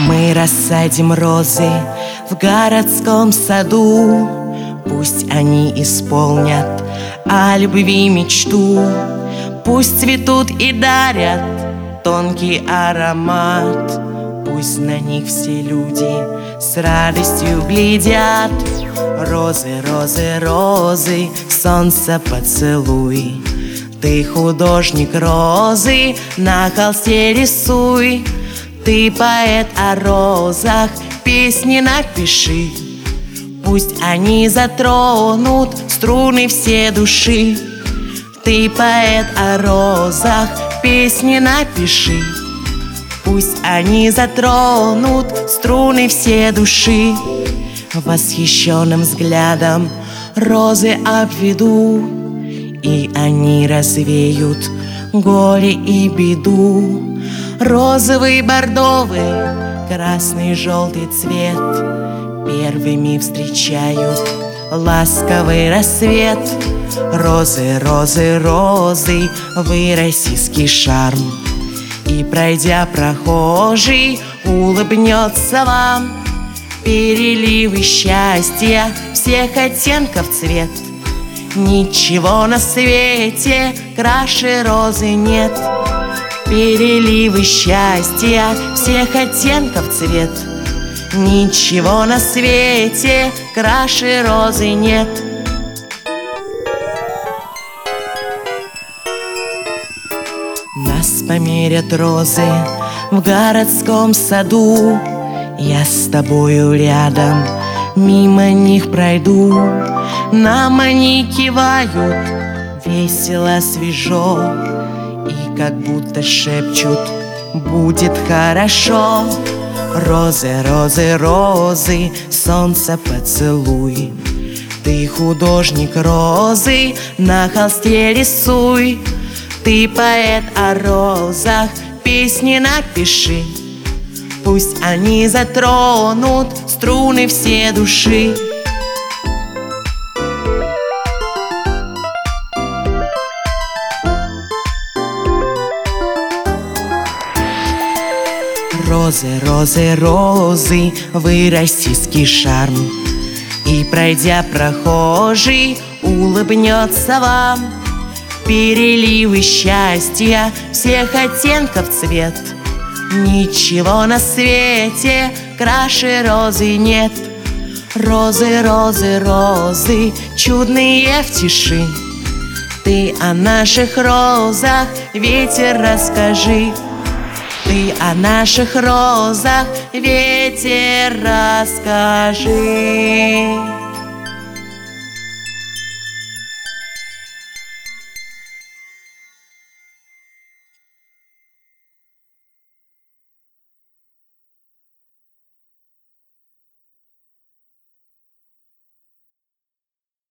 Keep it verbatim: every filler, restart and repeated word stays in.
Мы рассадим розы в городском саду, пусть они исполнят о любви мечту. Пусть цветут и дарят тонкий аромат, пусть на них все люди с радостью глядят. Розы, розы, розы, солнце поцелуй. Ты художник розы, на холсте рисуй. Ты поэт о розах, песни напиши. Пусть они затронут струны все души. Ты поэт о розах, песни напиши. Пусть они затронут струны все души. Восхищенным взглядом розы обведу, и они развеют горе и беду. Розовый, бордовый, красный, желтый цвет первыми встречают ласковый рассвет. Розы, розы, розы, вы российский шарм, и пройдя прохожий улыбнется вам. Переливы счастья всех оттенков цвет, ничего на свете краше розы нет. Переливы счастья всех оттенков цвет, ничего на свете краше розы нет. Нас померят розы в городском саду, я с тобою рядом мимо них пройду. Нам они кивают весело, свежо, и как будто шепчут: будет хорошо. Розы, розы, розы, солнце поцелуй. Ты художник розы, на холсте рисуй. Ты поэт о розах, песни напиши. Пусть они затронут струны все души. Розы, розы, розы, вы российский шарм, и пройдя прохожий улыбнется вам. Переливы счастья всех оттенков цвет, ничего на свете краше розы нет. Розы, розы, розы, чудные в тиши. Ты о наших розах, ветер, расскажи. Ты о наших розах, ветер, расскажи.